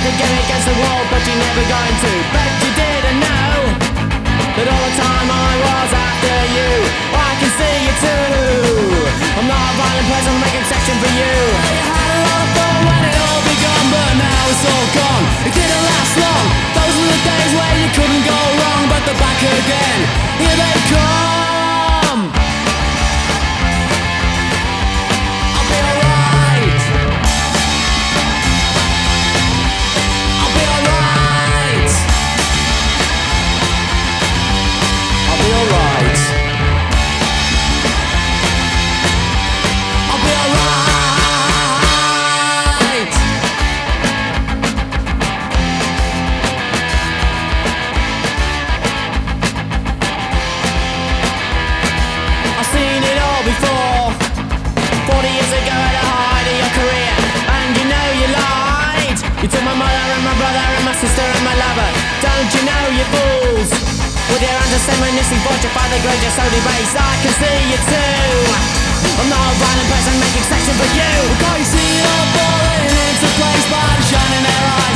to get me against the wall, but you're never going to. Bet you didn't know that all the time I was after you. I can see you too. I'm not a violent person, make exception for you. You had a lot of fun when it all begun, but now it's all gone. It didn't last long. Those were the days where you couldn't go wrong, but they're back again. Here they come. I'll be alright. I'll be alright. I'll be alright. I'll be alright. I've seen it all before. 40 years ago at the height of your career, and you know you lied. You took my mother and my brother and my sister and my lover. Don't you know you fools? With your anti-Semitic voice, your father grade, your so debased. I can see you too. I'm not a violent person, make exception for you. Can't you see it all falling into place by the shining their eyes?